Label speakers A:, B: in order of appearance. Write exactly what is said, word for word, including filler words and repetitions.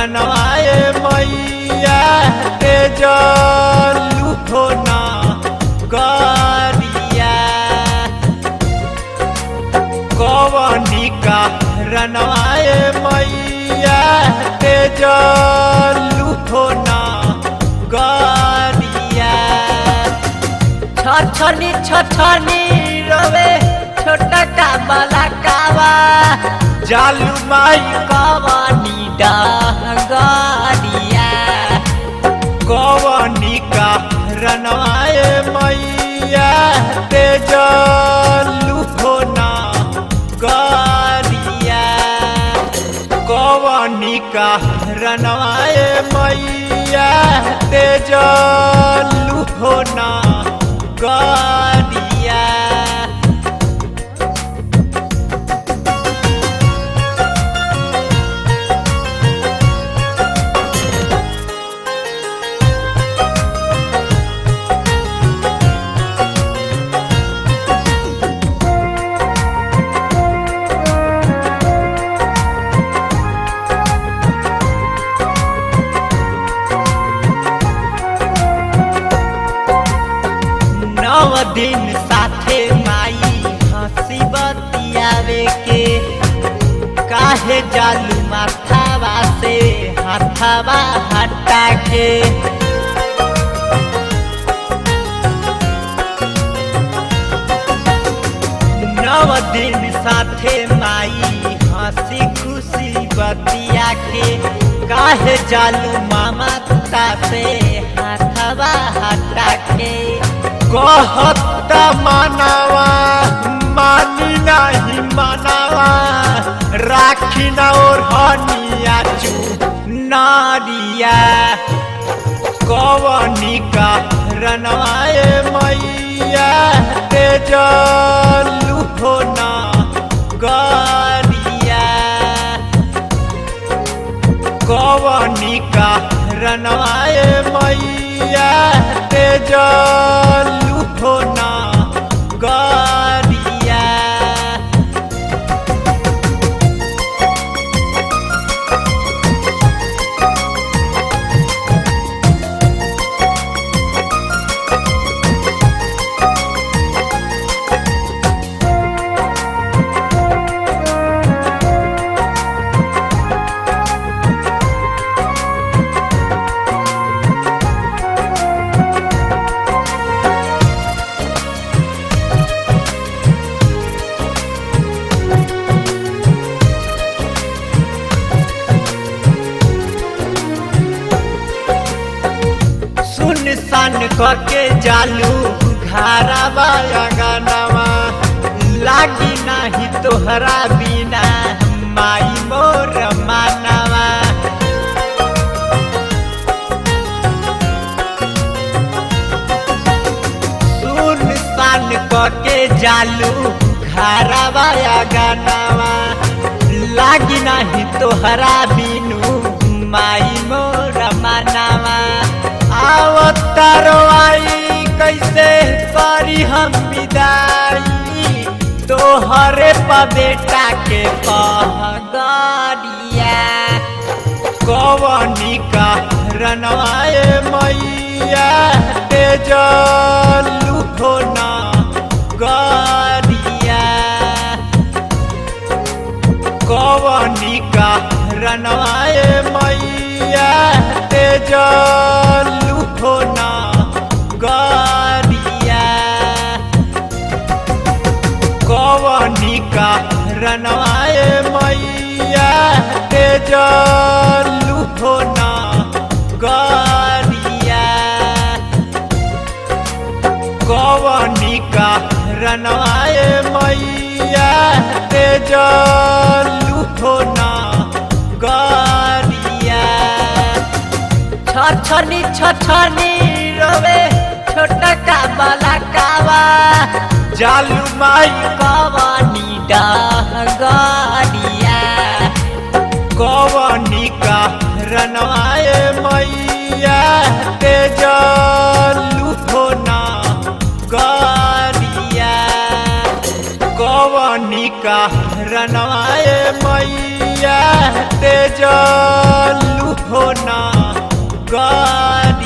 A: रनवाए मैया ते जलू होना गरिया कवनी का रनवाए मैया ते जलू होना गरिया
B: छछनी छछनी रोवे छोटा का बाला कावा
A: जालू माई
B: कवनी डगरिया
A: कवनी का रनवाए मैया ते जलू होना गरिया कवनी का रनवाए मैया ते जलू होना गरिया
B: नव दिन साथे माई हंसी बतियावे के काहे जालू माथावा से हाथावा हटा के नव दिन साथे माई हंसी खुशी बतिया के काहे जालू मामा ता से हाथावा हटा के
A: कहता मानवा मानी नहीं मानवा राखी न और हनिया चू नारिया कवनी का रनवाए मैया ते जलू होना गरिया कवनी का रनवाए मैया ते जलू होना गरिया
B: सन करके जालू घरवा अंगनवा लागी नहीं तोहरा बिना माई मोर मानवा सुन सन करके जालू घरवा अंगनवा लागी नहीं तोहरा बिनु माई मोर मानवा आवतारो आई कैसे करी हम विदाई तोहरे पा बेटा के पहगरिया
A: कवनी का रनवाए मैया ते जलू होना गरिया कवनी का रनवाए मैया ते जलू होना गरिया कवनी का रनवाए मैया ते जलू होना गरिया कवनी का रनवाए मैया ते जलू होना गरिया
B: छछनी छछनी रोवे छोटा का बाला कावा
A: जालू माई
B: कवनी डगरिया
A: कवनी का रनवाए मैया ते जलू होना गरिया कवनी का रनवाए मैया तेजलू हो ना गारी